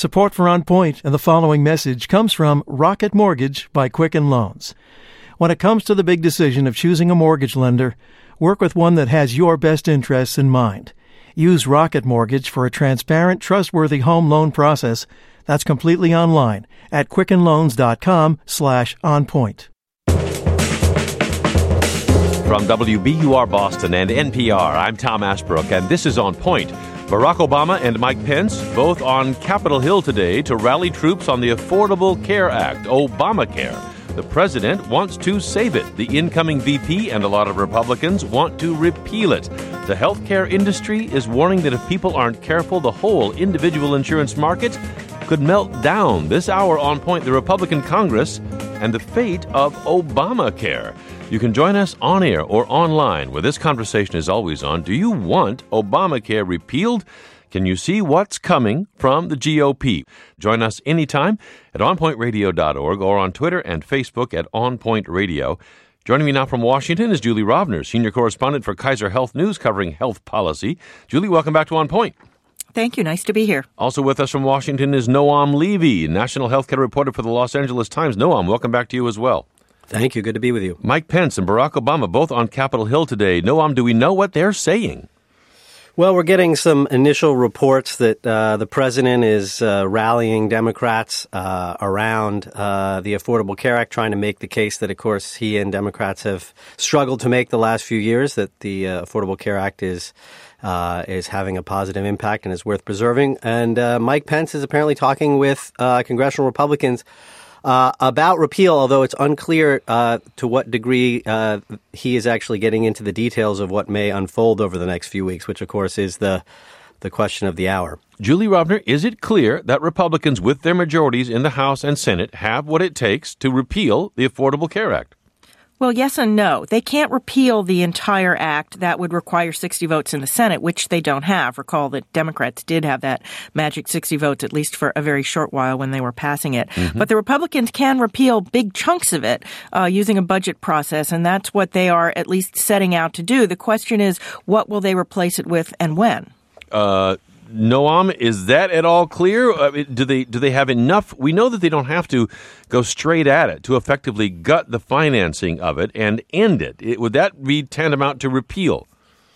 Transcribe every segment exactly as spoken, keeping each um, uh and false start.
Support for On Point and the following message comes from Rocket Mortgage by Quicken Loans. When it comes to the big decision of choosing a mortgage lender, work with one that has your best interests in mind. Use Rocket Mortgage for a transparent, trustworthy home loan process that's completely online at quickenloans.com slash onpoint. From W B U R Boston and N P R, I'm Tom Ashbrook, and this is On Point. Barack Obama and Mike Pence both on Capitol Hill today to rally troops on the Affordable Care Act, Obamacare. The president wants to save it. The incoming V P and a lot of Republicans want to repeal it. The healthcare industry is warning that if people aren't careful, the whole individual insurance market could melt down. This hour On Point, the Republican Congress and the fate of Obamacare. You can join us on air or online, where this conversation is always on. Do you want Obamacare repealed? Can you see what's coming from the G O P? Join us anytime at on point radio dot org or on Twitter and Facebook at On Point Radio. Joining me now from Washington is Julie Rovner, senior correspondent for Kaiser Health News, covering health policy. Julie, welcome back to On Point. Thank you. Nice to be here. Also with us from Washington is Noam Levy, national healthcare reporter for the Los Angeles Times. Noam, welcome back to you as well. Thank you. Good to be with you. Mike Pence and Barack Obama both on Capitol Hill today. Noam, do we know what they're saying? Well, we're getting some initial reports that uh, the president is uh, rallying Democrats uh, around uh, the Affordable Care Act, trying to make the case that, of course, he and Democrats have struggled to make the last few years, that the uh, Affordable Care Act is uh, is having a positive impact and is worth preserving. And uh, Mike Pence is apparently talking with uh, congressional Republicans Uh, about repeal, although it's unclear uh, to what degree uh, he is actually getting into the details of what may unfold over the next few weeks, which, of course, is the the question of the hour. Julie Rovner, is it clear that Republicans with their majorities in the House and Senate have what it takes to repeal the Affordable Care Act? Well, yes and no. They can't repeal the entire act. That would require sixty votes in the Senate, which they don't have. Recall that Democrats did have that magic sixty votes, at least for a very short while when they were passing it. Mm-hmm. But the Republicans can repeal big chunks of it uh, using a budget process, and that's what they are at least setting out to do. The question is, what will they replace it with and when? Uh Noam, is that at all clear? Uh, do they do they have enough? We know that they don't have to go straight at it to effectively gut the financing of it and end it. it would that be tantamount to repeal?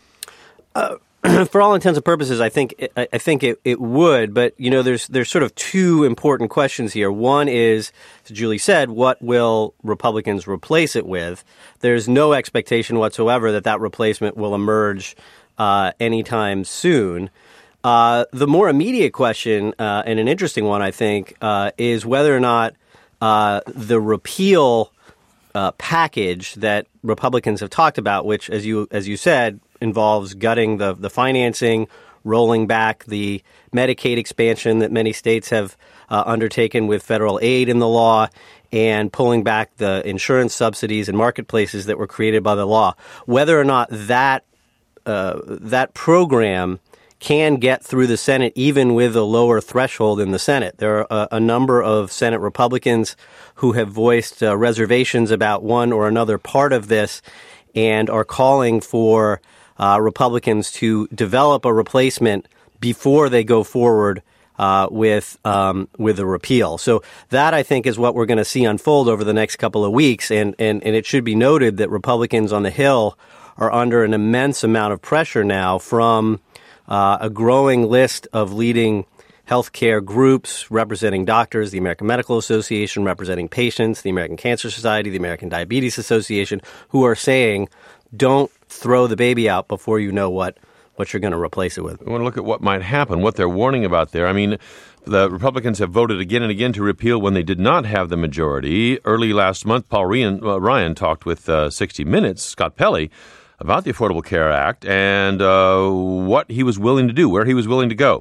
Uh, for all intents and purposes, I think I, I think it, it would. But you know, there's there's sort of two important questions here. One is, as Julie said, what will Republicans replace it with? There's no expectation whatsoever that that replacement will emerge uh, anytime soon. Uh, the more immediate question, uh, and an interesting one, I think, uh, is whether or not uh, the repeal uh, package that Republicans have talked about, which, as you as you said, involves gutting the, the financing, rolling back the Medicaid expansion that many states have uh, undertaken with federal aid in the law, and pulling back the insurance subsidies and marketplaces that were created by the law, whether or not that uh, that program can get through the Senate even with a lower threshold in the Senate. There are a, a number of Senate Republicans who have voiced uh, reservations about one or another part of this and are calling for uh, Republicans to develop a replacement before they go forward uh, with um, with a repeal. So that, I think, is what we're going to see unfold over the next couple of weeks. And, and, and it should be noted that Republicans on the Hill are under an immense amount of pressure now from Uh, a growing list of leading healthcare groups representing doctors, the American Medical Association representing patients, the American Cancer Society, the American Diabetes Association, who are saying, don't throw the baby out before you know what, what you're going to replace it with. I want to look at what might happen, what they're warning about there. I mean, the Republicans have voted again and again to repeal when they did not have the majority. Early last month, Paul Ryan, uh, Ryan talked with uh, sixty minutes, Scott Pelley, about the Affordable Care Act and uh, what he was willing to do, where he was willing to go.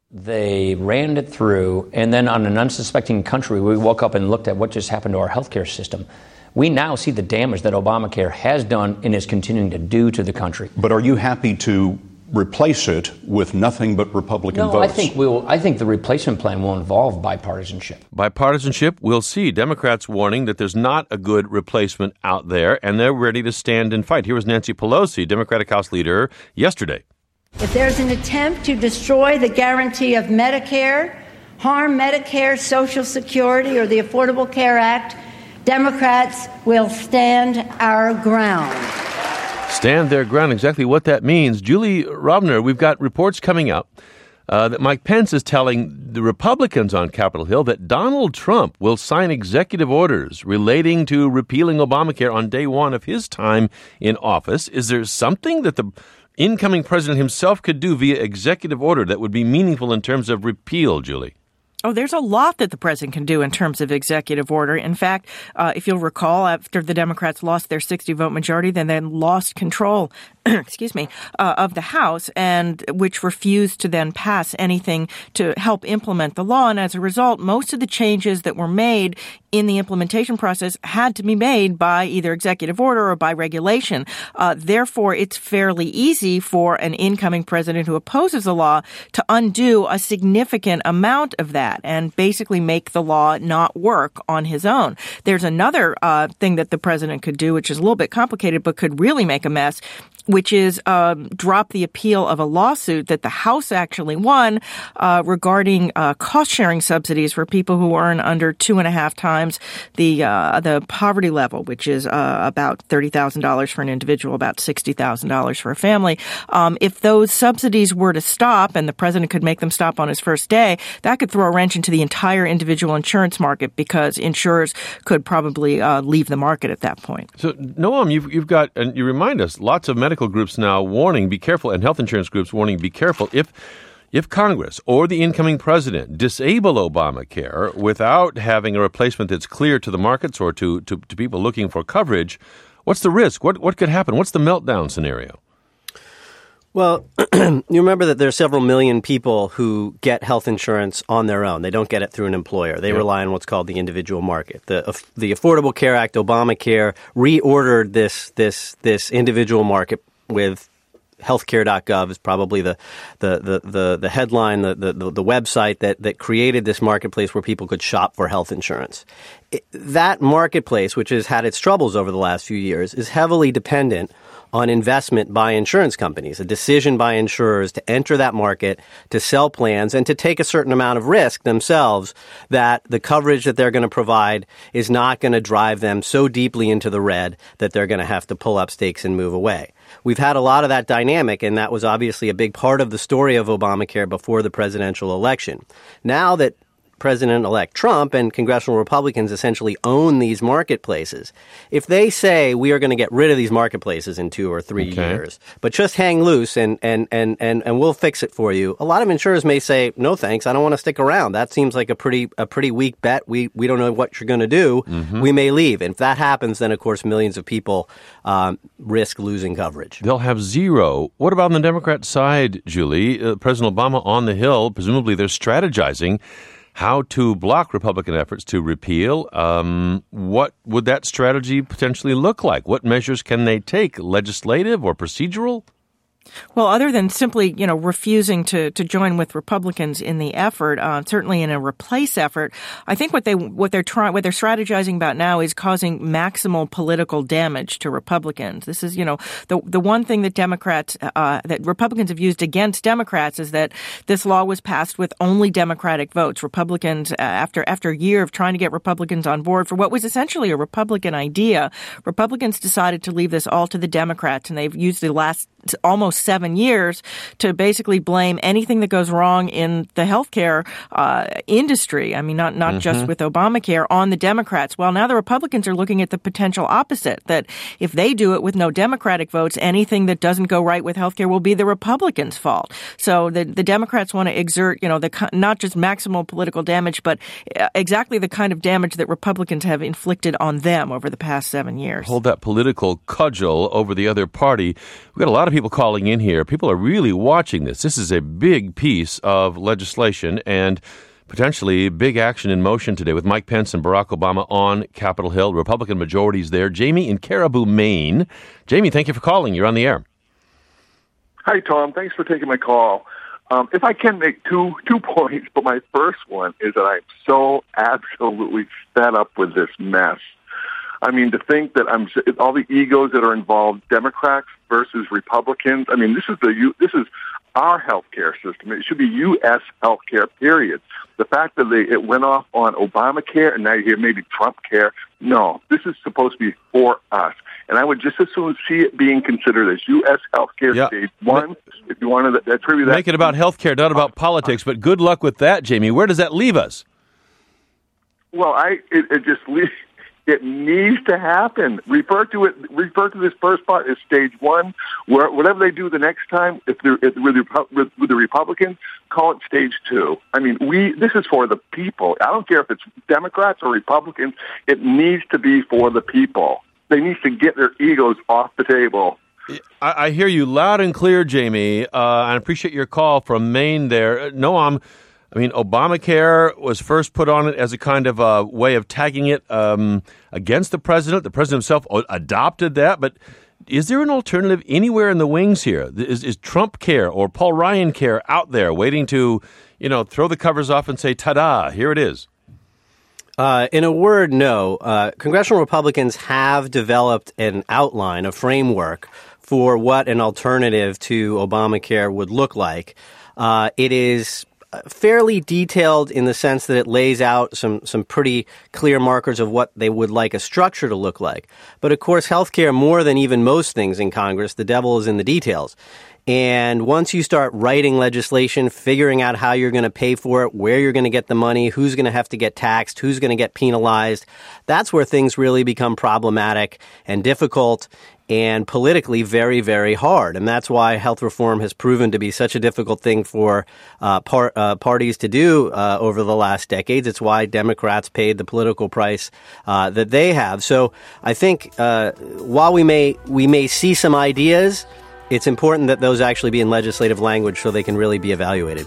They ran it through, and then on an unsuspecting country, we woke up and looked at what just happened to our healthcare system. We now see the damage that Obamacare has done and is continuing to do to the country. But are you happy to replace it with nothing but Republican no, votes? I think we'll. I think the replacement plan will involve bipartisanship. Bipartisanship, we'll see. Democrats warning that there's not a good replacement out there, and they're ready to stand and fight. Here was Nancy Pelosi, Democratic House leader, yesterday. If there's an attempt to destroy the guarantee of Medicare, harm Medicare, Social Security, or the Affordable Care Act, Democrats will stand our ground. Stand their ground, exactly what that means. Julie Rovner, we've got reports coming out uh, that Mike Pence is telling the Republicans on Capitol Hill that Donald Trump will sign executive orders relating to repealing Obamacare on day one of his time in office. Is there something that the incoming president himself could do via executive order that would be meaningful in terms of repeal, Julie? Oh, there's a lot that the president can do in terms of executive order. In fact, uh, if you'll recall, after the Democrats lost their sixty-vote majority, then they lost control, excuse me, uh, of the House, and which refused to then pass anything to help implement the law. And as a result, most of the changes that were made in the implementation process had to be made by either executive order or by regulation. Uh, therefore, it's fairly easy for an incoming president who opposes the law to undo a significant amount of that and basically make the law not work on his own. There's another uh, thing that the president could do, which is a little bit complicated, but could really make a mess, which is um, drop the appeal of a lawsuit that the House actually won uh, regarding uh, cost-sharing subsidies for people who earn under two and a half times the uh, the poverty level, which is uh, about thirty thousand dollars for an individual, about sixty thousand dollars for a family. Um, if those subsidies were to stop, and the president could make them stop on his first day, that could throw a wrench into the entire individual insurance market because insurers could probably uh, leave the market at that point. So, Noam, you've, you've got, and you remind us, lots of medical groups now warning, be careful, and health insurance groups warning, be careful. If if Congress or the incoming president disable Obamacare without having a replacement that's clear to the markets or to, to, to people looking for coverage, what's the risk? What what could happen? What's the meltdown scenario? Well, you remember that there are several million people who get health insurance on their own. They don't get it through an employer. They yep. rely on what's called the individual market. The the Affordable Care Act, Obamacare, reordered this this this individual market with healthcare dot gov is probably the the the the, the headline, the, the the website that that created this marketplace where people could shop for health insurance. It, that marketplace, which has had its troubles over the last few years, is heavily dependent on investment by insurance companies, a decision by insurers to enter that market, to sell plans, and to take a certain amount of risk themselves that the coverage that they're going to provide is not going to drive them so deeply into the red that they're going to have to pull up stakes and move away. We've had a lot of that dynamic, and that was obviously a big part of the story of Obamacare before the presidential election. Now that President-elect Trump and congressional Republicans essentially own these marketplaces, if they say we are going to get rid of these marketplaces in two or three okay. years, but just hang loose and, and, and, and, and we'll fix it for you, a lot of insurers may say, no thanks, I don't want to stick around. That seems like a pretty a pretty weak bet. We we don't know what you're going to do. Mm-hmm. We may leave. And if that happens, then, of course, millions of people um, risk losing coverage. They'll have zero. What about on the Democrat side, Julie? Uh, President Obama on the Hill, presumably they're strategizing how to block Republican efforts to repeal. Um, what would that strategy potentially look like? What measures can they take, legislative or procedural? Well, other than simply, you know, refusing to, to join with Republicans in the effort, uh, certainly in a replace effort, I think what they what they're trying what they're strategizing about now is causing maximal political damage to Republicans. This is, you know, the the one thing that Democrats uh, that Republicans have used against Democrats is that this law was passed with only Democratic votes. Republicans, uh, after after a year of trying to get Republicans on board for what was essentially a Republican idea, Republicans decided to leave this all to the Democrats, and they've used the last almost seven years to basically blame anything that goes wrong in the healthcare uh, industry. I mean, not not mm-hmm. just with Obamacare, on the Democrats. Well, now the Republicans are looking at the potential opposite, that if they do it with no Democratic votes, anything that doesn't go right with healthcare will be the Republicans' fault. So the, the Democrats want to exert, you know, the not just maximal political damage, but exactly the kind of damage that Republicans have inflicted on them over the past seven years. Hold that political cudgel over the other party. We've got a lot of people calling in here. People are really watching this. This is a big piece of legislation and potentially big action in motion today with Mike Pence and Barack Obama on Capitol Hill. Republican majorities there. Jamie in Caribou, Maine. Jamie, thank you for calling. You're on the air. Hi, Tom. Thanks for taking my call. Um, if I can make two two points, but my first one is that I'm so absolutely fed up with this mess. I mean, to think that I'm all the egos that are involved, Democrats versus Republicans. I mean, this is the this is our healthcare system. It should be U S healthcare, period. The fact that they, it went off on Obamacare and now you hear maybe Trump care, no, this is supposed to be for us. And I would just as soon see it being considered as U S healthcare yeah. stage one. If you wanted to attribute that. Make it about healthcare, not about politics, but good luck with that, Jamie. Where does that leave us? Well, I it, it just leaves. It needs to happen. Refer to it. Refer to this first part as stage one. Where whatever they do the next time, if they're if, with, the, with the Republicans, call it stage two. I mean, we. This is for the people. I don't care if it's Democrats or Republicans. It needs to be for the people. They need to get their egos off the table. I, I hear you loud and clear, Jamie. Uh, I appreciate your call from Maine. There, Noam. I mean, Obamacare was first put on it as a kind of a way of tagging it um, against the president. The president himself adopted that. But is there an alternative anywhere in the wings here? Is, is Trump care or Paul Ryan care out there waiting to, you know, throw the covers off and say, ta-da, here it is? Uh, in a word, no. Uh, congressional Republicans have developed an outline, a framework for what an alternative to Obamacare would look like. Uh, it is fairly detailed in the sense that it lays out some, some pretty clear markers of what they would like a structure to look like. But of course, healthcare, more than even most things in Congress, the devil is in the details. And once you start writing legislation, figuring out how you're going to pay for it, where you're going to get the money, who's going to have to get taxed, who's going to get penalized, that's where things really become problematic and difficult and politically very, very hard. And that's why health reform has proven to be such a difficult thing for uh, par- uh, parties to do uh, over the last decades. It's why Democrats paid the political price uh, that they have. So I think uh, while we may we may see some ideas, it's important that those actually be in legislative language so they can really be evaluated.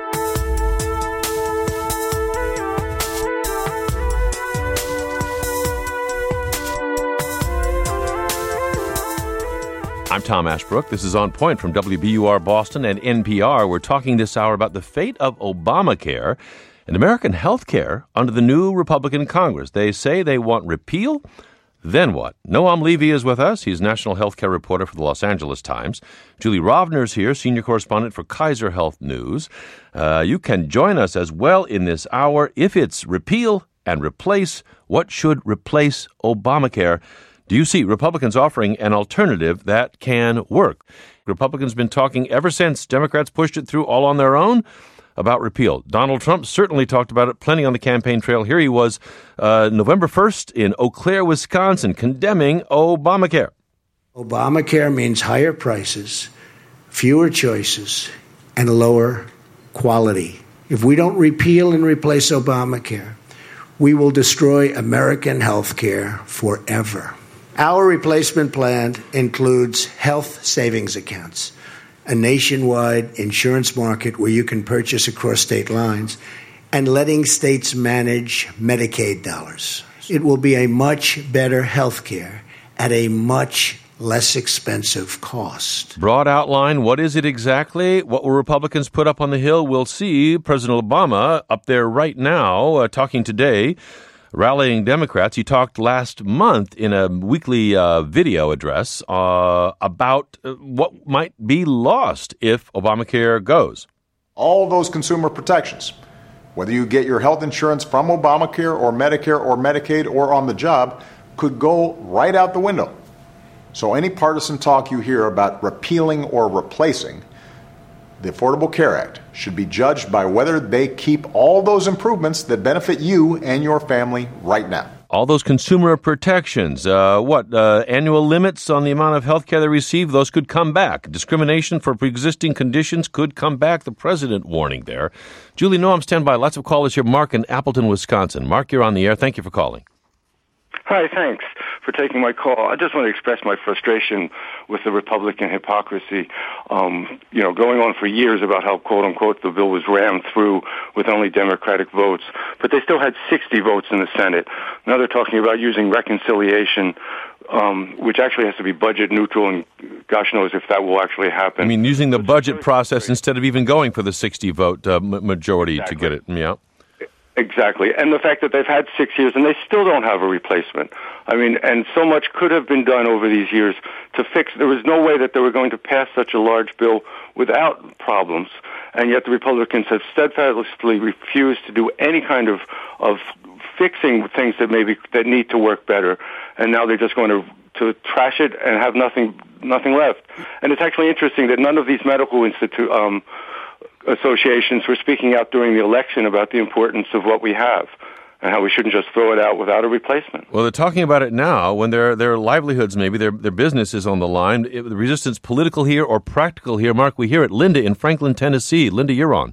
I'm Tom Ashbrook. This is On Point from W B U R Boston and N P R. We're talking this hour about the fate of Obamacare and American health care under the new Republican Congress. They say they want repeal. Then what? Noam Levy is with us. He's national healthcare reporter for the Los Angeles Times. Julie Rovner's here, senior correspondent for Kaiser Health News. Uh, you can join us as well in this hour. If it's repeal and replace, what should replace Obamacare? Do you see Republicans offering an alternative that can work? Republicans have been talking ever since Democrats pushed it through all on their own about repeal. Donald Trump certainly talked about it plenty on the campaign trail. Here he was uh, November first in Eau Claire, Wisconsin, condemning Obamacare. Obamacare means higher prices, fewer choices, and lower quality. If we don't repeal and replace Obamacare, we will destroy American health care forever. Our replacement plan includes health savings accounts, a nationwide insurance market where you can purchase across state lines, and letting states manage Medicaid dollars. It will be a much better health care at a much less expensive cost. Broad outline, what is it exactly? What will Republicans put up on the Hill? We'll see President Obama up there right now uh, talking today, rallying Democrats. He talked last month in a weekly uh, video address uh, about uh, what might be lost if Obamacare goes. All those consumer protections, whether you get your health insurance from Obamacare or Medicare or Medicaid or on the job, could go right out the window. So any partisan talk you hear about repealing or replacing the Affordable Care Act should be judged by whether they keep all those improvements that benefit you and your family right now. All those consumer protections, uh, what, uh, annual limits on the amount of health care they receive, those could come back. Discrimination for pre-existing conditions could come back. The president warning there. Julie, no, I'm stand by. Lots of callers here. Mark in Appleton, Wisconsin. Mark, you're on the air. Thank you for calling. Hi, thanks for taking my call. I just want to express my frustration with the Republican hypocrisy, um, you know, going on for years about how, quote unquote, the bill was rammed through with only Democratic votes, but they still had sixty votes in the Senate. Now they're talking about using reconciliation, um, which actually has to be budget neutral, and gosh knows if that will actually happen. I mean, using the budget process instead of even going for the sixty vote uh, majority exactly. to get it, yeah. Exactly. And the fact that they've had six years and they still don't have a replacement. I mean, and so much could have been done over these years to fix. There was no way that they were going to pass such a large bill without problems. And yet the Republicans have steadfastly refused to do any kind of, of fixing things that maybe that need to work better. And now they're just going to, to trash it and have nothing, nothing left. And it's actually interesting that none of these medical institute, um, associations were speaking out during the election about the importance of what we have and how we shouldn't just throw it out without a replacement. Well, they're talking about it now when their their livelihoods, maybe their their business is on the line. It, the resistance political here or practical here. Mark, we hear it. Linda in Franklin, Tennessee. Linda, you're on.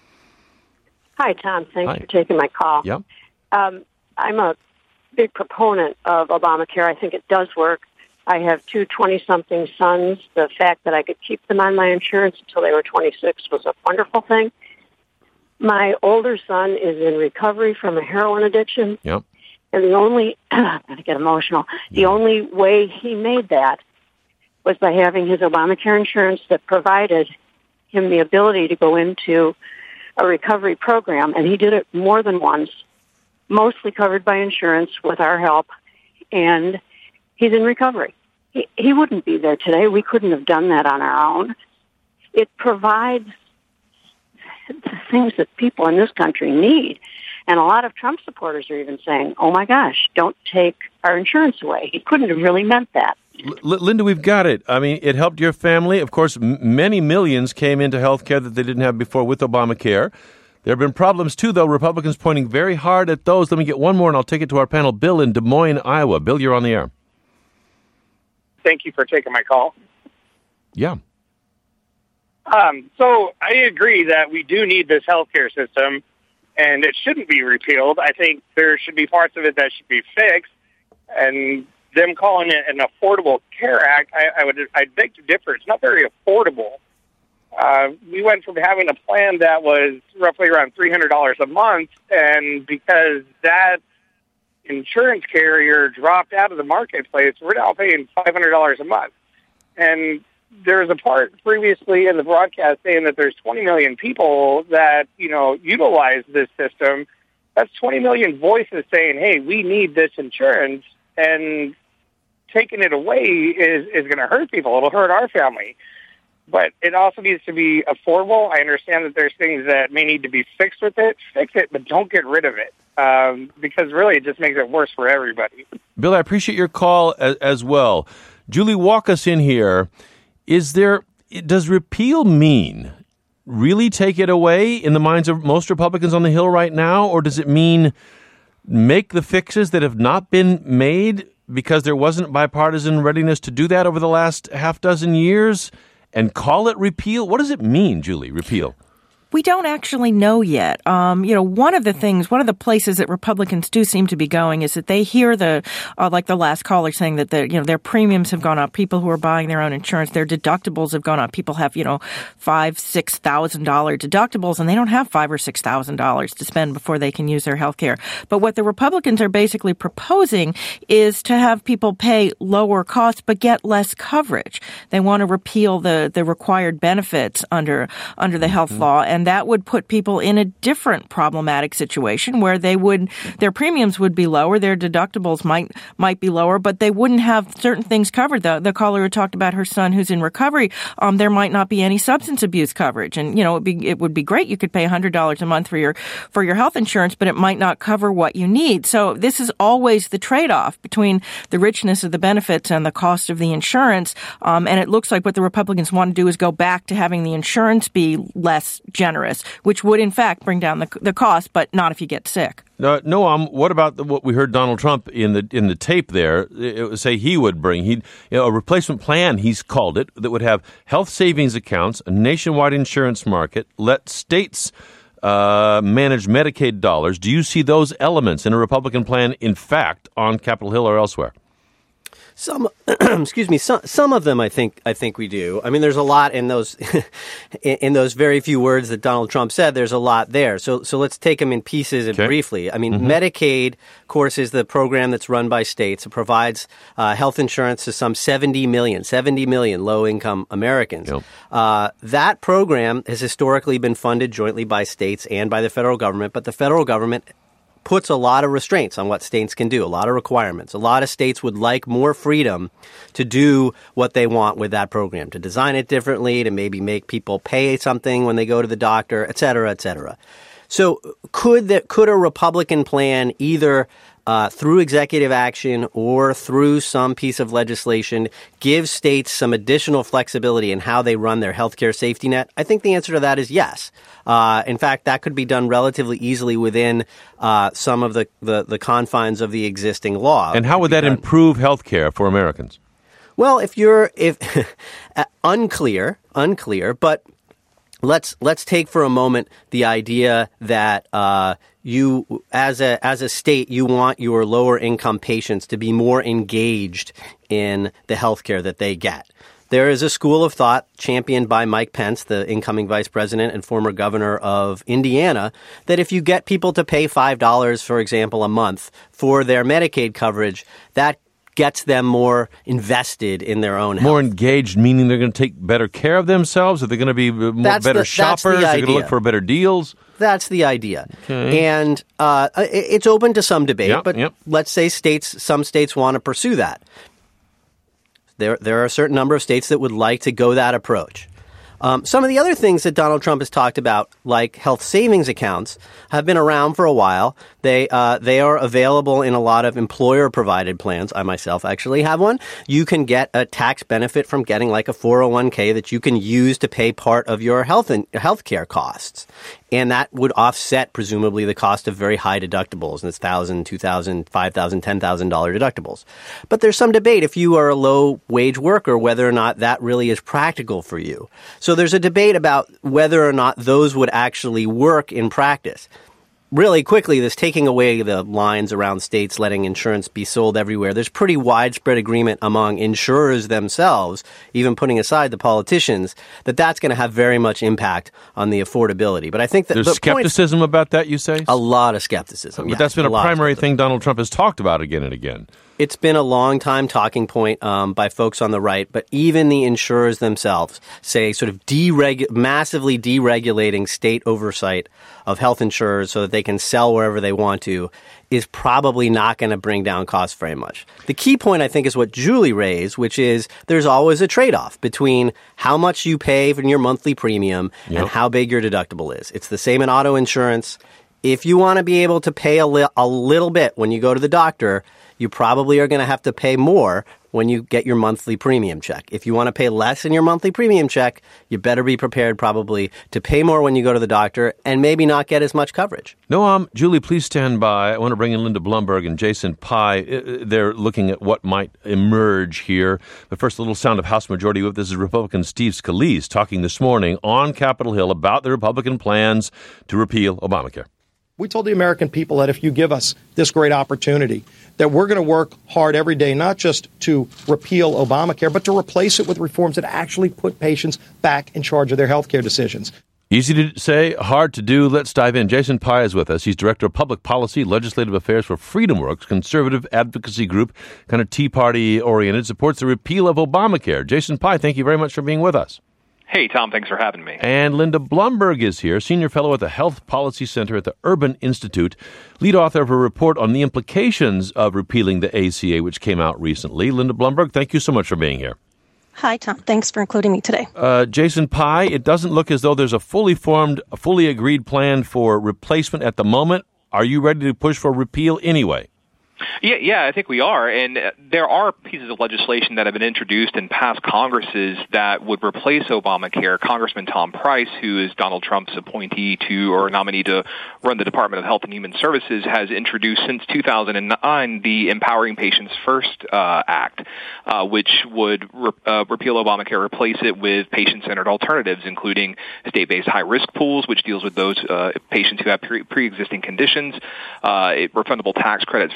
Hi, Tom. Thanks Hi. for taking my call. Yeah. Um, I'm a big proponent of Obamacare. I think it does work. I have two twenty-something sons. The fact that I could keep them on my insurance until they were twenty-six was a wonderful thing. My older son is in recovery from a heroin addiction. Yep. And the only, I'm going to get emotional, the only way he made that was by having his Obamacare insurance that provided him the ability to go into a recovery program. And he did it more than once, mostly covered by insurance with our help. And he's in recovery. He, he wouldn't be there today. We couldn't have done that on our own. It provides the things that people in this country need. And a lot of Trump supporters are even saying, oh, my gosh, don't take our insurance away. He couldn't have really meant that. L- Linda, we've got it. I mean, it helped your family. Of course, m- many millions came into health care that they didn't have before with Obamacare. There have been problems, too, though. Republicans pointing very hard at those. Let me get one more, and I'll take it to our panel. Bill in Des Moines, Iowa. Bill, you're on the air. Thank you for taking my call. Yeah. Um, so I agree that we do need this healthcare system, and it shouldn't be repealed. I think there should be parts of it that should be fixed, and them calling it an Affordable Care Act, I, I would I'd beg to differ. It's not very affordable. Uh, we went from having a plan that was roughly around three hundred dollars a month, and because that insurance carrier dropped out of the marketplace, we're now paying five hundred dollars a month. And there's a part previously in the broadcast saying that there's twenty million people that, you know, utilize this system. That's twenty million voices saying, hey, we need this insurance, and taking it away is, is going to hurt people. It'll hurt our family. But it also needs to be affordable. I understand that there's things that may need to be fixed with it. Fix it, but don't get rid of it. Um, because really it just makes it worse for everybody. Bill, I appreciate your call as, as well. Julie, walk us in here. Is there, does repeal mean really take it away in the minds of most Republicans on the Hill right now, or does it mean make the fixes that have not been made because there wasn't bipartisan readiness to do that over the last half dozen years and call it repeal? What does it mean, Julie, repeal? We don't actually know yet. Um, you know, one of the things, one of the places that Republicans do seem to be going is that they hear the, uh, like the last caller saying that the, you know, their premiums have gone up. People who are buying their own insurance, their deductibles have gone up. People have, you know, five, six thousand dollar deductibles, and they don't have five or six thousand dollars to spend before they can use their health care. But what the Republicans are basically proposing is to have people pay lower costs but get less coverage. They want to repeal the the required benefits under under the health mm-hmm. law, and And that would put people in a different problematic situation where they would, their premiums would be lower, their deductibles might might be lower, but they wouldn't have certain things covered. The, the caller who talked about her son who's in recovery, um, there might not be any substance abuse coverage. And, you know, it'd be, it would be great. You could pay one hundred dollars a month for your, for your health insurance, but it might not cover what you need. So this is always the trade-off between the richness of the benefits and the cost of the insurance. Um, and it looks like what the Republicans want to do is go back to having the insurance be less generous. Generous, which would in fact bring down the the cost, but not if you get sick. Uh, Noam, what about the, what we heard Donald Trump in the in the tape there it would say he would bring? He you know, a replacement plan, he's called it, that would have health savings accounts, a nationwide insurance market, let states uh, manage Medicaid dollars. Do you see those elements in a Republican plan, in fact, on Capitol Hill or elsewhere? Some, excuse me, some some of them I think I think we do. I mean, there's a lot in those in, in those very few words that Donald Trump said. There's a lot there. So so let's take them in pieces and okay. briefly. I mean, mm-hmm. Medicaid, of course, is the program that's run by states. It provides uh, health insurance to some seventy million, seventy million low-income Americans. Yep. Uh, that program has historically been funded jointly by states and by the federal government, but the federal government puts a lot of restraints on what states can do, a lot of requirements. A lot of states would like more freedom to do what they want with that program, to design it differently, to maybe make people pay something when they go to the doctor, et cetera, et cetera. So could that could a Republican plan either uh, through executive action or through some piece of legislation give states some additional flexibility in how they run their healthcare safety net? I think the answer to that is yes. Uh, in fact, that could be done relatively easily within uh, some of the, the, the confines of the existing law. And how would that done. improve health care for Americans? Well, if you're if unclear, unclear, but let's let's take for a moment the idea that uh, you, as a as a state, you want your lower income patients to be more engaged in the health care that they get. There is a school of thought championed by Mike Pence, the incoming vice president and former governor of Indiana, that if you get people to pay five dollars, for example, a month for their Medicaid coverage, that gets them more invested in their own health. More engaged, meaning they're going to take better care of themselves? Are they going to be more That's better the, shoppers? the Are they going to look for better deals? That's the idea. Okay. And uh, it's open to some debate, yep, but yep. let's say states, some states want to pursue that. There, there are a certain number of states that would like to go that approach. Um, some of the other things that Donald Trump has talked about, like health savings accounts, have been around for a while. They uh, they are available in a lot of employer-provided plans. I myself actually have one. You can get a tax benefit from getting like a four oh one k that you can use to pay part of your health and health care costs. And that would offset, presumably, the cost of very high deductibles. And it's one thousand dollars, two thousand dollars, five thousand dollars, ten thousand dollars deductibles. But there's some debate if you are a low-wage worker whether or not that really is practical for you. So there's a debate about whether or not those would actually work in practice. Really quickly, this taking away the lines around states letting insurance be sold everywhere, there's pretty widespread agreement among insurers themselves, even putting aside the politicians, that that's going to have very much impact on the affordability. But I think that there's the skepticism point, about that, you say? A lot of skepticism. But yes, that's been a, a primary thing Donald Trump has talked about again and again. It's been a long time talking point um, by folks on the right, but even the insurers themselves say sort of deregu- massively deregulating state oversight of health insurers so that they can sell wherever they want to is probably not going to bring down costs very much. The key point, I think, is what Julie raised, which is there's always a trade-off between how much you pay for your monthly premium yep. and how big your deductible is. It's the same in auto insurance. If you want to be able to pay a, li- a little bit when you go to the doctor, you probably are going to have to pay more when you get your monthly premium check. If you want to pay less in your monthly premium check, you better be prepared probably to pay more when you go to the doctor and maybe not get as much coverage. No, um, Julie, please stand by. I want to bring in Linda Blumberg and Jason Pai. They're looking at what might emerge here. But first, a little sound of House Majority Whip. This is Republican Steve Scalise talking this morning on Capitol Hill about the Republican plans to repeal Obamacare. We told the American people that if you give us this great opportunity, that we're going to work hard every day, not just to repeal Obamacare, but to replace it with reforms that actually put patients back in charge of their health care decisions. Easy to say, hard to do. Let's dive in. Jason Pai is with us. He's Director of Public Policy, Legislative Affairs for FreedomWorks, conservative advocacy group, kind of Tea Party-oriented, supports the repeal of Obamacare. Jason Pai, thank you very much for being with us. Hey, Tom, thanks for having me. And Linda Blumberg is here, Senior Fellow at the Health Policy Center at the Urban Institute, lead author of a report on the implications of repealing the A C A, which came out recently. Linda Blumberg, thank you so much for being here. Hi, Tom. Thanks for including me today. Uh, Jason Pai, it doesn't look as though there's a fully formed, a fully agreed plan for replacement at the moment. Are you ready to push for repeal anyway? Yeah, yeah, I think we are. And there are pieces of legislation that have been introduced in past Congresses that would replace Obamacare. Congressman Tom Price, who is Donald Trump's appointee to or nominee to run the Department of Health and Human Services, has introduced since two thousand nine the Empowering Patients First uh, Act, uh, which would re- uh, repeal Obamacare, replace it with patient-centered alternatives, including state-based high-risk pools, which deals with those uh, patients who have pre- pre-existing conditions, uh, refundable tax credits for coverage,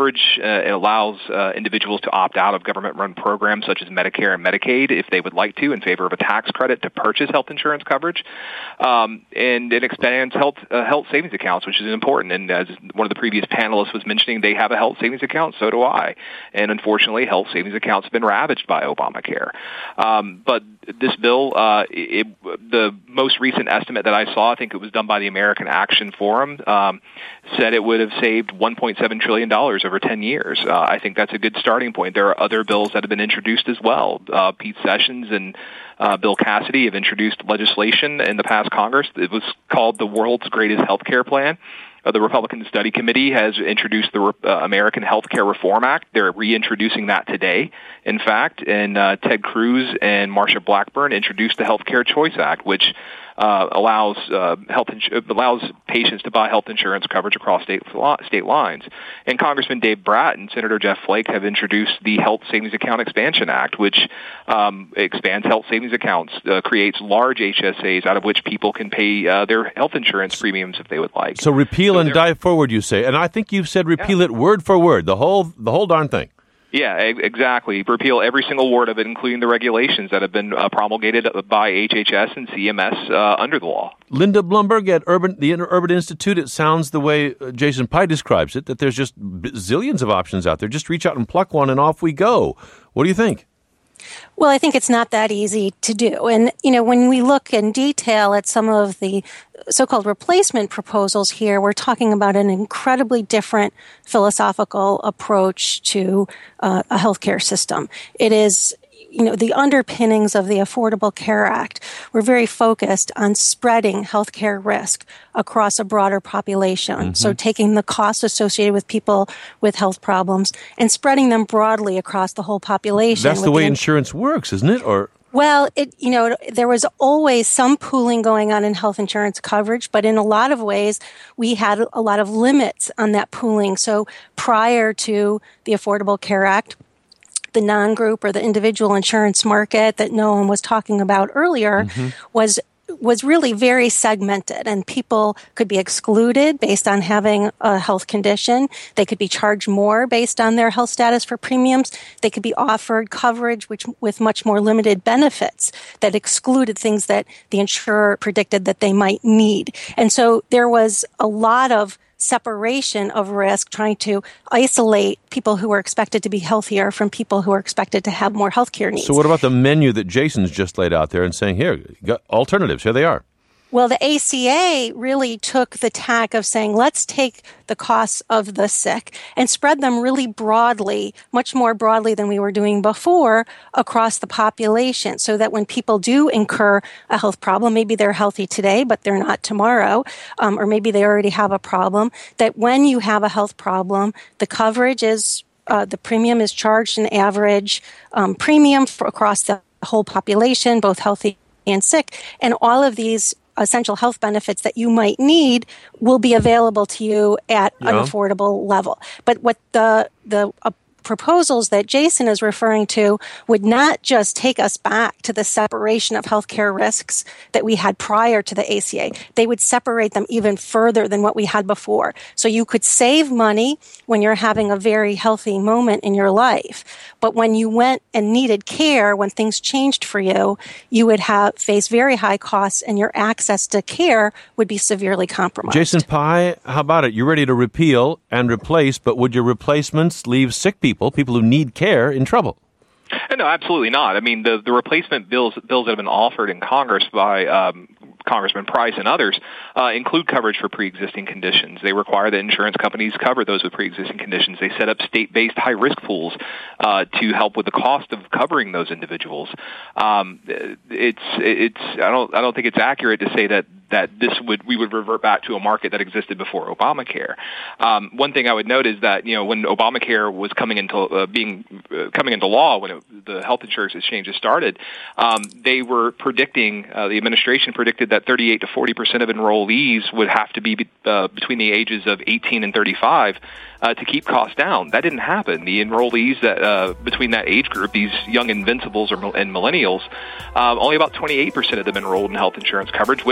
coverage. Uh, it allows uh, individuals to opt out of government-run programs such as Medicare and Medicaid if they would like to, in favor of a tax credit to purchase health insurance coverage. Um, and it expands health uh, health savings accounts, which is important. And as one of the previous panelists was mentioning, they have a health savings account. So do I. And unfortunately, health savings accounts have been ravaged by Obamacare. Um, but this bill, uh, it, the most recent estimate that I saw, I think it was done by the American Action Forum, um, said it would have saved one point seven trillion dollars over ten years. Uh, I think that's a good starting point. There are other bills that have been introduced as well. Uh, Pete Sessions and uh, Bill Cassidy have introduced legislation in the past Congress. It was called the world's greatest health care plan. Uh, the Republican Study Committee has introduced the uh, American Health Care Reform Act. They're reintroducing that today, in fact. And uh, Ted Cruz and Marsha Blackburn introduced the Health Care Choice Act, which uh, allows uh, health ins- allows patients to buy health insurance coverage across state state lines. And Congressman Dave Bratt and Senator Jeff Flake have introduced the Health Savings Account Expansion Act, which um, expands health savings accounts, uh, creates large H S As out of which people can pay uh, their health insurance premiums if they would like. So repeal so and dive forward, you say, and I think you've said repeal yeah. it word for word, the whole the whole darn thing. Yeah, exactly. Repeal every single word of it, including the regulations that have been uh, promulgated by H H S and C M S uh, under the law. Linda Blumberg at Urban, the Urban Institute, it sounds the way Jason Pye describes it, that there's just zillions of options out there. Just reach out and pluck one and off we go. What do you think? Well, I think it's not that easy to do. And, you know, when we look in detail at some of the so-called replacement proposals here, we're talking about an incredibly different philosophical approach to uh, a healthcare system. It is, you know, the underpinnings of the Affordable Care Act were very focused on spreading healthcare risk across a broader population. Mm-hmm. So taking the costs associated with people with health problems and spreading them broadly across the whole population. That's the way the insurance works, isn't it? Or Well, it, you know, there was always some pooling going on in health insurance coverage, but in a lot of ways, we had a lot of limits on that pooling. So prior to the Affordable Care Act, the non-group or the individual insurance market that Noam was talking about earlier mm-hmm. was was really very segmented, and people could be excluded based on having a health condition. They could be charged more based on their health status for premiums. They could be offered coverage which with much more limited benefits that excluded things that the insurer predicted that they might need. And so there was a lot of separation of risk, trying to isolate people who were expected to be healthier from people who are expected to have more healthcare needs. So what about the menu that Jason's just laid out there and saying, here, got alternatives, here they are? Well, the A C A really took the tack of saying, let's take the costs of the sick and spread them really broadly, much more broadly than we were doing before, across the population, so that when people do incur a health problem, maybe they're healthy today, but they're not tomorrow, um, or maybe they already have a problem, that when you have a health problem, the coverage is, uh, the premium is charged an average um, premium for across the whole population, both healthy and sick, and all of these essential health benefits that you might need will be available to you at yeah. an affordable level. But what the the uh, proposals that Jason is referring to would not just take us back to the separation of healthcare risks that we had prior to the A C A. They would separate them even further than what we had before. So you could save money when you're having a very healthy moment in your life. But when you went and needed care, when things changed for you, you would have face very high costs and your access to care would be severely compromised. Jason Pye, how about it? You're ready to repeal and replace, but would your replacements leave sick people People, people who need care, in trouble? No, absolutely not. I mean, the, the replacement bills bills that have been offered in Congress by um, Congressman Price and others uh, include coverage for pre-existing conditions. They require that insurance companies cover those with pre-existing conditions. They set up state-based high-risk pools uh, to help with the cost of covering those individuals. Um, it's it's I don't I don't think it's accurate to say that that this would we would revert back to a market that existed before Obamacare. Um, one thing I would note is that you know when Obamacare was coming into uh, being uh, coming into law, when it, the health insurance exchanges started, um, they were predicting uh, the administration predicted that thirty-eight to forty percent of enrollees would have to be uh, between the ages of eighteen and thirty-five uh, to keep costs down. That didn't happen. The enrollees that uh, between that age group, these young invincibles or and millennials, uh, only about twenty-eight percent of them enrolled in health insurance coverage, which uh,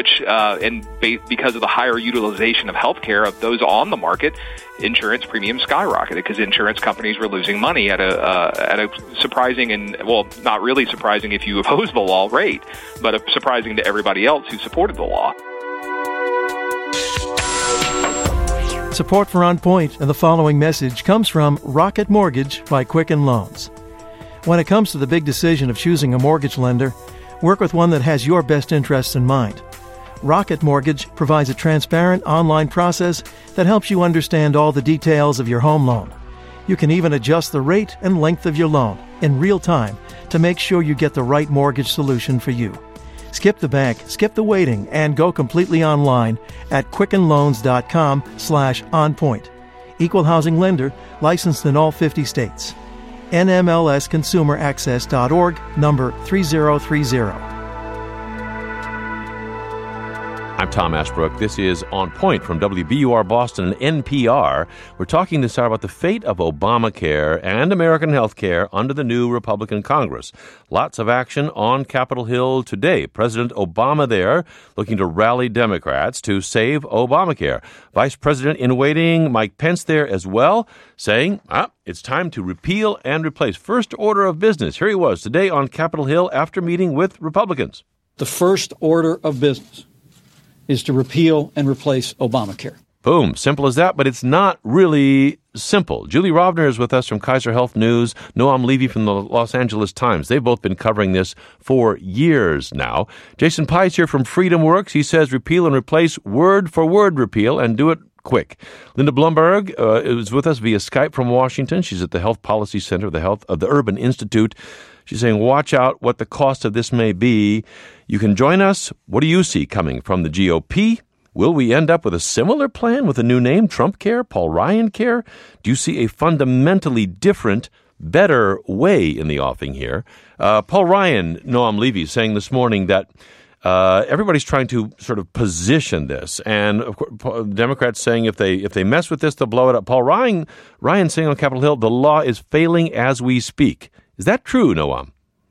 uh, and ba- because of the higher utilization of health care of those on the market, insurance premiums skyrocketed because insurance companies were losing money at a uh, at a surprising and, well, not really surprising if you oppose the law rate, but a surprising to everybody else who supported the law. Support for On Point and the following message comes from Rocket Mortgage by Quicken Loans. When it comes to the big decision of choosing a mortgage lender, work with one that has your best interests in mind. Rocket Mortgage provides a transparent online process that helps you understand all the details of your home loan. You can even adjust the rate and length of your loan in real time to make sure you get the right mortgage solution for you. Skip the bank, skip the waiting, and go completely online at quickenloans.com slash onpoint. Equal housing lender, licensed in all fifty states. N M L S consumer access dot org, number three zero three zero. I'm Tom Ashbrook. This is On Point from W B U R Boston and N P R. We're talking this hour about the fate of Obamacare and American health care under the new Republican Congress. Lots of action on Capitol Hill today. President Obama there looking to rally Democrats to save Obamacare. Vice President in waiting Mike Pence there as well, saying, ah, it's time to repeal and replace. First order of business. Here he was today on Capitol Hill after meeting with Republicans. The first order of business is to repeal and replace Obamacare. Boom. Simple as that, but it's not really simple. Julie Rovner is with us from Kaiser Health News, Noam Levy from the Los Angeles Times. They've both been covering this for years now. Jason Pye is here from Freedom Works. He says repeal and replace, word for word repeal, and do it quick. Linda Blumberg uh, is with us via Skype from Washington. She's at the Health Policy Center of the Health of the Urban Institute. She's saying, watch out what the cost of this may be. You can join us. What do you see coming from the G O P? Will we end up with a similar plan with a new name, Trump Care, Paul Ryan Care? Do you see a fundamentally different, better way in the offing here? Uh, Paul Ryan, Noam Levy, saying this morning that uh, everybody's trying to sort of position this, and of course, Democrats saying if they if they mess with this, they'll blow it up. Paul Ryan, Ryan saying on Capitol Hill, the law is failing as we speak. Is that true, Noam?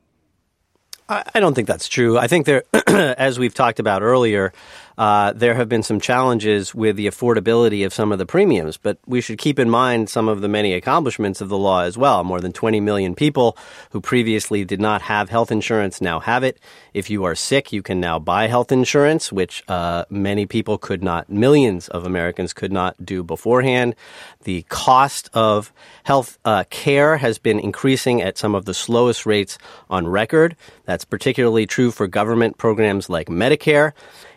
I don't think that's true. I think there, as we've talked about earlier, uh, there have been some challenges with the affordability of some of the premiums, but we should keep in mind some of the many accomplishments of the law as well. More than twenty million people who previously did not have health insurance now have it. If you are sick, you can now buy health insurance, which uh, many people could not, millions of Americans could not do beforehand. The cost of health uh, care has been increasing at some of the slowest rates on record. That's particularly true for government programs like Medicare.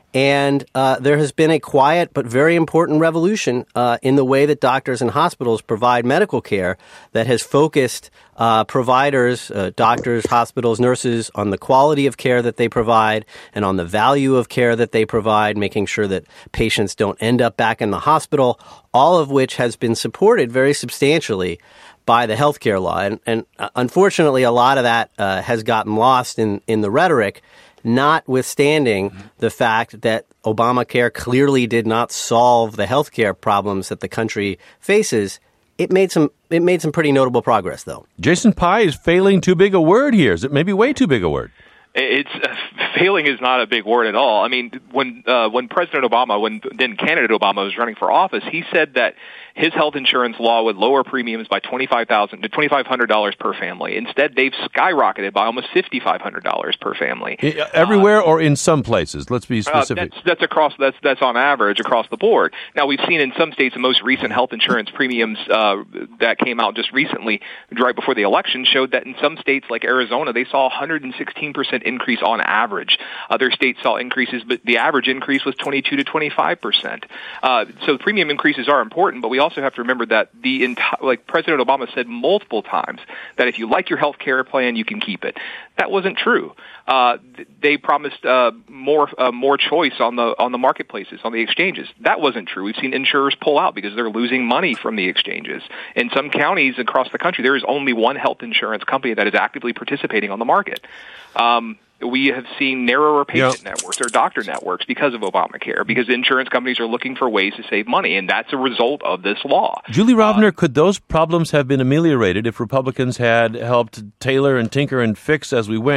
And uh, there has been a quiet but very important revolution uh, in the way that doctors and hospitals provide medical care that has focused uh, providers, uh, doctors, hospitals, nurses on the quality of care that they provide and on the value of care that they provide, making sure that patients don't end up back in the hospital, all of which has been supported very substantially by the healthcare law. And, and uh, unfortunately, a lot of that uh, has gotten lost in, in the rhetoric, notwithstanding mm-hmm. the fact that Obamacare clearly did not solve the healthcare problems that the country faces. It made some it made some pretty notable progress, though. Jason Pye is failing too big a word here. Is it maybe way too big a word? It's uh, failing is not a big word at all. I mean, when uh, when President Obama, when then candidate Obama was running for office, he said that his health insurance law would lower premiums by twenty-five thousand to twenty-five hundred dollars per family. Instead, they've skyrocketed by almost fifty-five hundred dollars per family. Everywhere uh, or in some places? Let's be specific. Uh, that's, that's across. That's that's on average across the board. Now, we've seen in some states the most recent health insurance premiums uh, that came out just recently, right before the election, showed that in some states like Arizona, they saw a one hundred sixteen percent increase on average. Other states saw increases, but the average increase was twenty-two to twenty-five percent. Uh, so premium increases are important, but we also have to remember that the entire, like President Obama said multiple times, that if you like your health care plan, you can keep it. That wasn't true. Uh, they promised uh, more uh, more choice on the on the marketplaces, on the exchanges. That wasn't true. We've seen insurers pull out because they're losing money from the exchanges. In some counties across the country, there is only one health insurance company that is actively participating on the market. Um, we have seen narrower patient yep. networks or doctor networks because of Obamacare, because insurance companies are looking for ways to save money, and that's a result of this law. Julie Rovner, uh, could those problems have been ameliorated if Republicans had helped tailor and tinker and fix as we went here?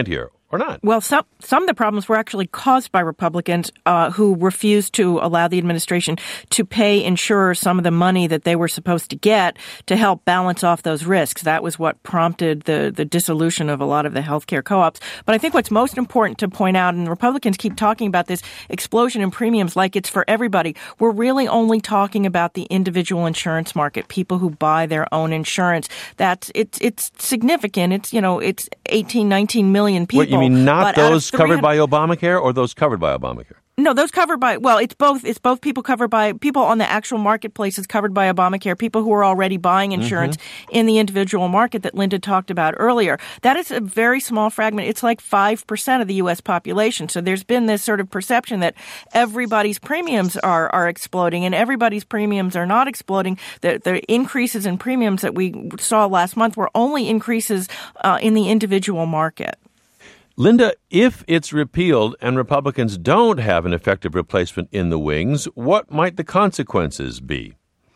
or not? Well, some some of the problems were actually caused by Republicans uh, who refused to allow the administration to pay insurers some of the money that they were supposed to get to help balance off those risks. That was what prompted the, the dissolution of a lot of the healthcare co-ops. But I think what's most important to point out, and Republicans keep talking about this explosion in premiums like it's for everybody, we're really only talking about the individual insurance market, people who buy their own insurance. That's it's it's significant. It's, you know, it's eighteen, nineteen million people. What, you mean not those covered by three hundred Obamacare or those covered by Obamacare? No, those covered by, well, it's both. It's both people covered by, people on the actual marketplaces covered by Obamacare, people who are already buying insurance mm-hmm. in the individual market that Linda talked about earlier. That is a very small fragment. It's like five percent of the U S population. So there's been this sort of perception that everybody's premiums are, are exploding, and everybody's premiums are not exploding. The, the increases in premiums that we saw last month were only increases uh, in the individual market. Linda, if it's repealed and Republicans don't have an effective replacement in the wings, what might the consequences be?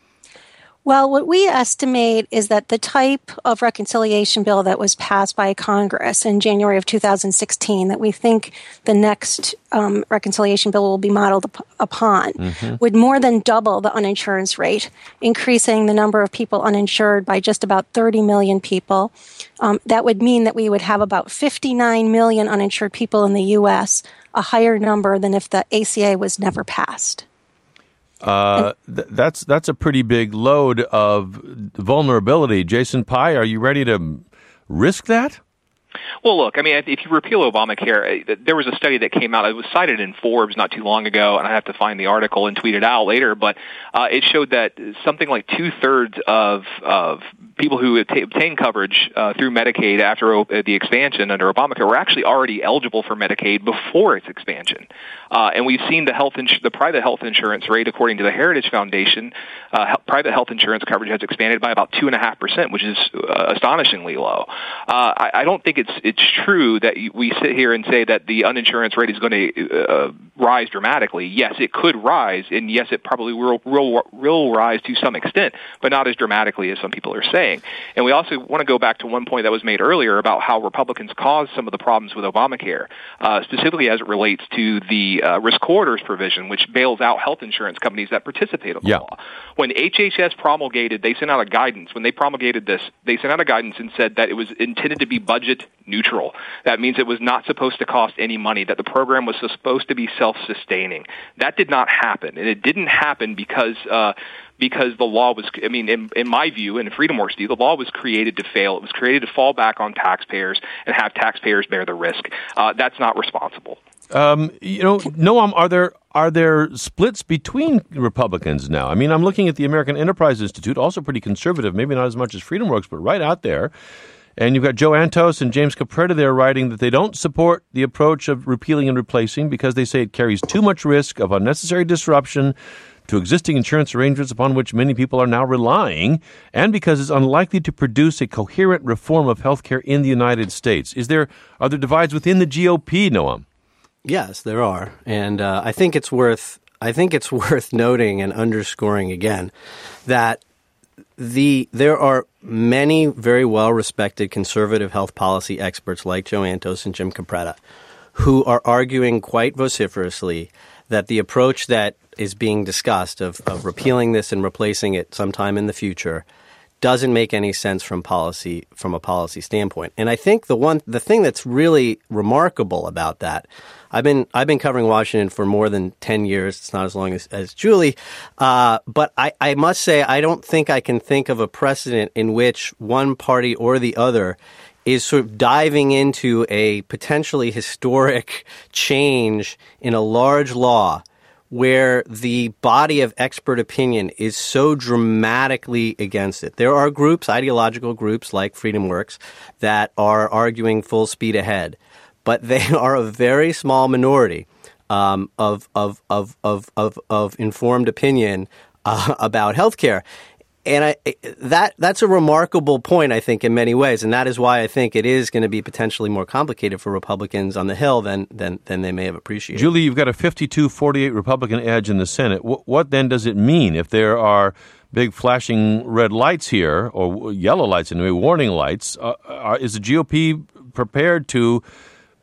Well, what we estimate is that the type of reconciliation bill that was passed by Congress in January of two thousand sixteen, that we think the next um, reconciliation bill will be modeled up- upon, mm-hmm. would more than double the uninsurance rate, increasing the number of people uninsured by just about thirty million people. Um, that would mean that we would have about fifty-nine million uninsured people in the U S, a higher number than if the A C A was never passed. Uh, th- that's that's a pretty big load of vulnerability. Jason Pai, are you ready to risk that? Well, look, I mean, if you repeal Obamacare, there was a study that came out. It was cited in Forbes not too long ago, and I have to find the article and tweet it out later. But uh, it showed that something like two-thirds of, of people who obtain coverage uh, through Medicaid after o- the expansion under Obamacare were actually already eligible for Medicaid before its expansion. Uh, and we've seen the health ins- the private health insurance rate, according to the Heritage Foundation, uh, he- private health insurance coverage has expanded by about two and a half percent, which is uh, astonishingly low. Uh, I, I don't think it's it's true that we sit here and say that the uninsurance rate is going to uh, rise dramatically. Yes, it could rise, and yes, it probably will, will will rise to some extent, but not as dramatically as some people are saying. And we also want to go back to one point that was made earlier about how Republicans caused some of the problems with Obamacare, uh, specifically as it relates to the uh, risk corridors provision, which bails out health insurance companies that participate in the yeah. law. When H H S promulgated, they sent out a guidance. When they promulgated this, they sent out a guidance and said that it was intended to be budget neutral. That means it was not supposed to cost any money, that the program was supposed to be self-sustaining. That did not happen, and it didn't happen because uh, because the law was, I mean, in, in my view, and in FreedomWorks' view, the law was created to fail. It was created to fall back on taxpayers and have taxpayers bear the risk. Uh, that's not responsible. Um, you know, Noam, are there are there splits between Republicans now? I mean, I'm looking at the American Enterprise Institute, also pretty conservative, maybe not as much as FreedomWorks, but right out there. And you've got Joe Antos and James Capretta there writing that they don't support the approach of repealing and replacing because they say it carries too much risk of unnecessary disruption to existing insurance arrangements upon which many people are now relying, and because it's unlikely to produce a coherent reform of health care in the United States. Is there are there divides within the G O P, Noam? Yes, there are, and uh, I think it's worth I think it's worth noting and underscoring again that the there are many very well-respected conservative health policy experts like Joe Antos and Jim Capretta who are arguing quite vociferously that the approach that is being discussed of, of repealing this and replacing it sometime in the future doesn't make any sense from policy from a policy standpoint. And I think the one the thing that's really remarkable about that, I've been I've been covering Washington for more than ten years. It's not as long as, as Julie, uh, but I, I must say I don't think I can think of a precedent in which one party or the other is sort of diving into a potentially historic change in a large law where the body of expert opinion is so dramatically against it. There are groups, ideological groups like FreedomWorks, that are arguing full speed ahead, but they are a very small minority um, of, of, of, of, of, of informed opinion uh, about healthcare. And I, that that's a remarkable point, I think, in many ways. And that is why I think it is going to be potentially more complicated for Republicans on the Hill than than, than they may have appreciated. Julie, you've got a fifty-two forty-eight Republican edge in the Senate. What, what then does it mean if there are big flashing red lights here, or yellow lights anyway, warning lights? Uh, are, is the G O P prepared to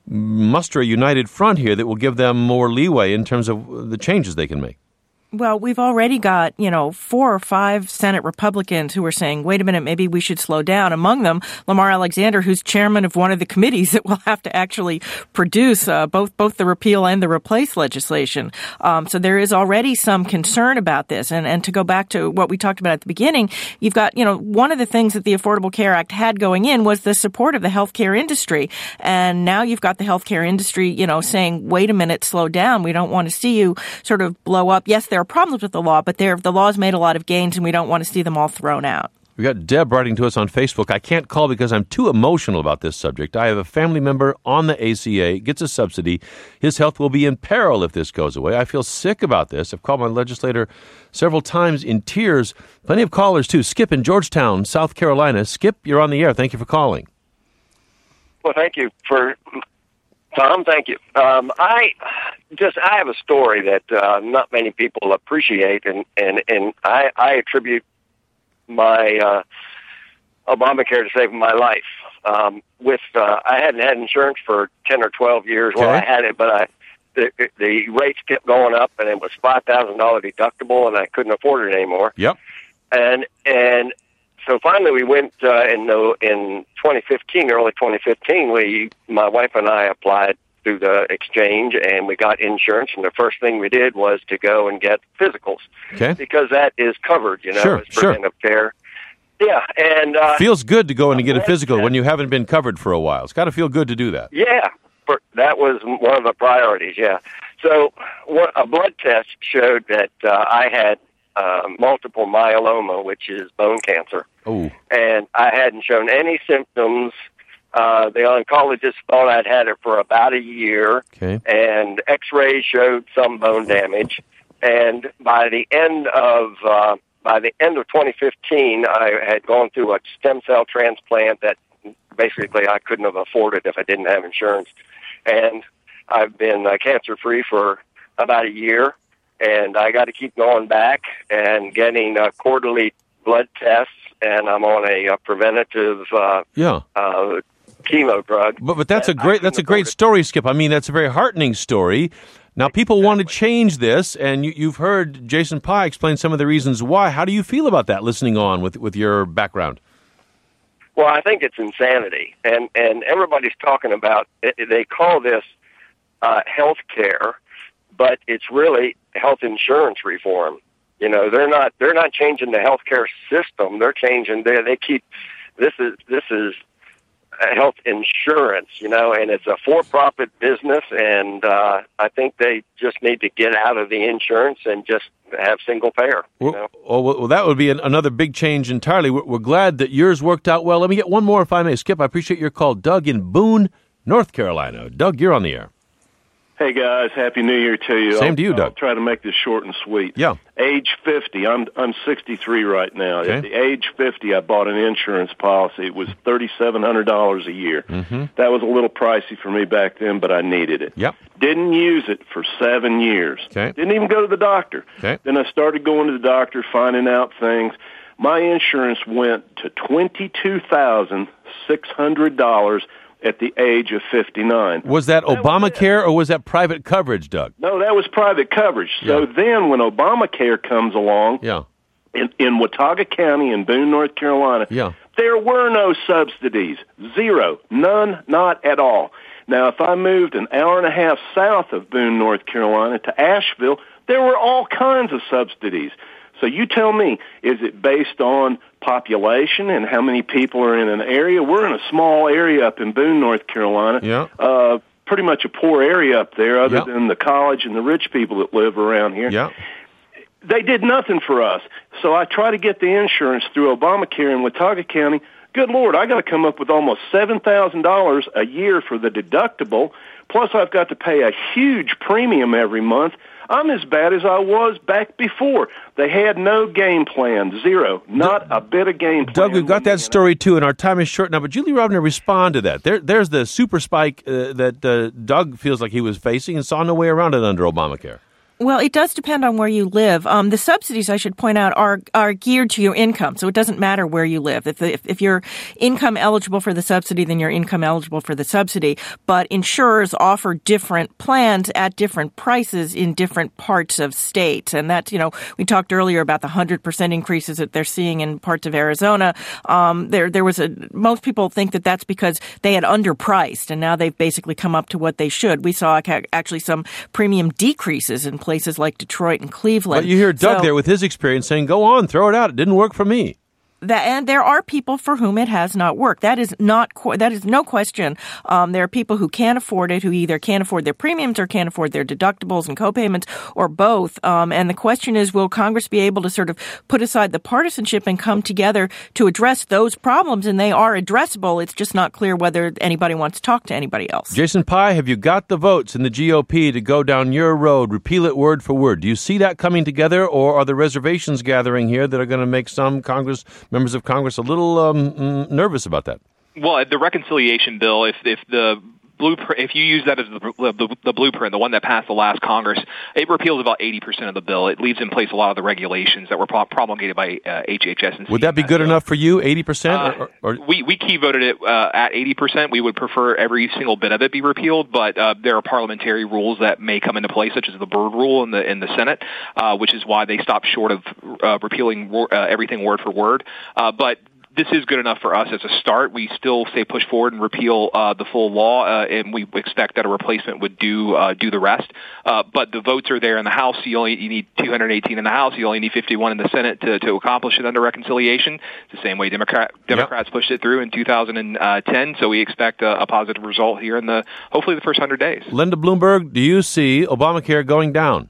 muster a united front here that will give them more leeway in terms of the changes they can make? Well, we've already got, you know, four or five Senate Republicans who are saying, wait a minute, maybe we should slow down. Among them, Lamar Alexander, who's chairman of one of the committees that will have to actually produce uh, both both the repeal and the replace legislation. Um, so there is already some concern about this. And, and to go back to what we talked about at the beginning, you've got, you know, one of the things that the Affordable Care Act had going in was the support of the healthcare industry. And now you've got the healthcare industry, you know, saying, wait a minute, slow down. We don't want to see you sort of blow up. Yes, there are problems with the law, but there the law's made a lot of gains, and we don't want to see them all thrown out. We got Deb writing to us on Facebook. I can't call because I'm too emotional about this subject. I have a family member on the A C A, gets a subsidy. His health will be in peril if this goes away. I feel sick about this. I've called my legislator several times in tears. Plenty of callers, too. Skip in Georgetown, South Carolina. Skip, you're on the air. Thank you for calling. Well, thank you for... Tom, thank you. Um, I just I have a story that uh, not many people appreciate, and and, and I, I attribute my uh, Obamacare to saving my life. Um, with uh, I hadn't had insurance for ten or twelve years. Okay. Well, I had it, but I the, the rates kept going up, and it was five thousand dollar deductible, and I couldn't afford it anymore. Yep. And and. So finally, we went uh, in the, in twenty fifteen, early twenty fifteen. We, my wife and I, applied through the exchange, and we got insurance. And the first thing we did was to go and get physicals, okay, because that is covered, you know, sure, as preventive sure. care. Yeah, and uh, feels good to go in and get a physical when you haven't been covered for a while. It's got to feel good to do that. Yeah, for, that was one of the priorities. Yeah. So what, a blood test showed that uh, I had uh, multiple myeloma, which is bone cancer. Oh. And I hadn't shown any symptoms. Uh, the oncologist thought I'd had it for about a year. Okay. And X-rays showed some bone damage. And by the end of uh, by the end of twenty fifteen, I had gone through a stem cell transplant that basically I couldn't have afforded if I didn't have insurance. And I've been uh, cancer-free for about a year. And I got to keep going back and getting uh, quarterly blood tests. And I'm on a, a preventative uh, yeah. uh, chemo drug. But but that's a great that's a great story, Skip. I mean, that's a very heartening story. Now, people want to change this, and you, you've heard Jason Pye explain some of the reasons why. How do you feel about that, listening on with, with your background? Well, I think it's insanity. And, and everybody's talking about, they call this uh, health care, but it's really health insurance reform. You know, they're not they're not changing the healthcare system. They're changing. They they keep this is this is health insurance. You know, and it's a for-profit business. And uh, I think they just need to get out of the insurance and just have single payer. You well, know? well, well, that would be an, another big change entirely. We're, we're glad that yours worked out well. Let me get one more, if I may, Skip. I appreciate your call, Doug in Boone, North Carolina. Doug, you're on the air. Hey, guys. Happy New Year to you. Same I'll, to you, Doug. I'll try to make this short and sweet. Yeah. Age fifty. I'm I'm sixty-three right now. Okay. At the age fifty, I bought an insurance policy. It was thirty-seven hundred dollars a year. Mm-hmm. That was a little pricey for me back then, but I needed it. Yep. Didn't use it for seven years. Okay. Didn't even go to the doctor. Okay. Then I started going to the doctor, finding out things. My insurance went to twenty-two thousand six hundred dollars at the age of fifty-nine. Was that, that Obamacare was or was that private coverage, Doug? No, that was private coverage. So yeah. then when Obamacare comes along, yeah. in, in Watauga County in Boone, North Carolina, yeah. there were no subsidies. Zero. None, not at all. Now, if I moved an hour and a half south of Boone, North Carolina to Asheville, there were all kinds of subsidies. So you tell me, is it based on population and how many people are in an area? We're in a small area up in Boone, North Carolina. Yeah. Uh, pretty much a poor area up there other yeah. than the college and the rich people that live around here. Yeah. They did nothing for us. So I try to get the insurance through Obamacare in Watauga County. Good Lord, I got to come up with almost seven thousand dollars a year for the deductible. Plus I've got to pay a huge premium every month. I'm as bad as I was back before. They had no game plan, zero, not a bit of game plan. Doug, we've got that story, too, and our time is short now, but Julie Rovner, respond to that. There, there's the super spike uh, that uh, Doug feels like he was facing and saw no way around it under Obamacare. Well, it does depend on where you live. Um, the subsidies, I should point out, are are geared to your income, so it doesn't matter where you live. If, if if you're income eligible for the subsidy, then you're income eligible for the subsidy. But insurers offer different plans at different prices in different parts of states, and that's, you know, we talked earlier about the one hundred percent increases that they're seeing in parts of Arizona. Um, there there was a most people think that that's because they had underpriced, and now they've basically come up to what they should. We saw actually some premium decreases in places like Detroit and Cleveland. But you hear Doug so, there with his experience saying, go on, throw it out. It didn't work for me. That, and there are people for whom it has not worked. That is not, that is no question. Um, there are people who can't afford it, who either can't afford their premiums or can't afford their deductibles and copayments, or both. Um, and the question is, will Congress be able to sort of put aside the partisanship and come together to address those problems? And they are addressable. It's just not clear whether anybody wants to talk to anybody else. Jason Pye, have you got the votes in the G O P to go down your road, repeal it word for word? Do you see that coming together, or are there reservations gathering here that are going to make some Congress members of Congress a little um, nervous about that? Well, the reconciliation bill, if if the blueprint, if you use that as the, the, the blueprint, the one that passed the last Congress, it repeals about eighty percent of the bill. It leaves in place a lot of the regulations that were promulgated by uh, H H S. And Would that be good enough for you, eighty percent? Uh, or, or? We, we key voted it uh, at eighty percent. We would prefer every single bit of it be repealed, but uh, there are parliamentary rules that may come into play, such as the Byrd rule in the in the Senate, uh, which is why they stopped short of uh, repealing uh, everything word for word. Uh, but this is good enough for us as a start. We still say push forward and repeal uh, the full law, uh, and we expect that a replacement would do uh, do the rest. Uh, but the votes are there in the House. You only you need two hundred eighteen in the House. You only need fifty-one in the Senate to, to accomplish it under reconciliation. It's the same way Democrat, Democrats yep. pushed it through in two thousand ten. So we expect a, a positive result here in the hopefully the first one hundred days. Linda Bloomberg, do you see Obamacare going down?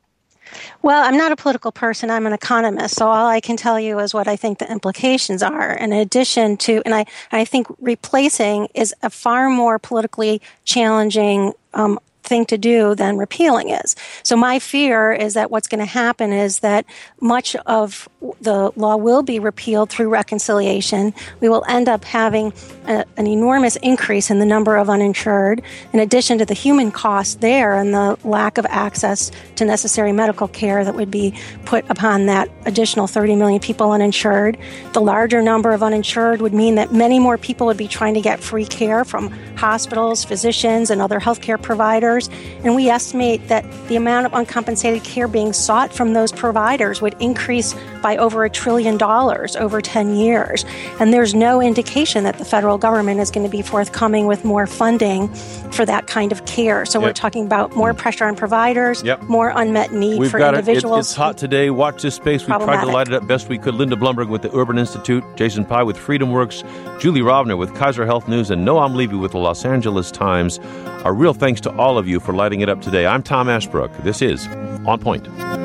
Well, I'm not a political person. I'm an economist. So all I can tell you is what I think the implications are. In addition to, and I, I think replacing is a far more politically challenging um, thing to do than repealing is. So my fear is that what's going to happen is that much of the law will be repealed through reconciliation. We will end up having a, an enormous increase in the number of uninsured, in addition to the human cost there and the lack of access to necessary medical care that would be put upon that additional thirty million people uninsured. The larger number of uninsured would mean that many more people would be trying to get free care from hospitals, physicians, and other healthcare providers. And we estimate that the amount of uncompensated care being sought from those providers would increase by over a trillion dollars over ten years. And there's no indication that the federal government is going to be forthcoming with more funding for that kind of care. So yep. we're talking about more pressure on providers, yep. more unmet need We've for got individuals. It. It, it's hot today. Watch this space. We tried to light it up best we could. Linda Bloomberg with the Urban Institute, Jason Pye with Freedom Works, Julie Rovner with Kaiser Health News, and Noam Levy with the Los Angeles Times. Our real thanks to all of you for lighting it up today. I'm Tom Ashbrook. This is On Point.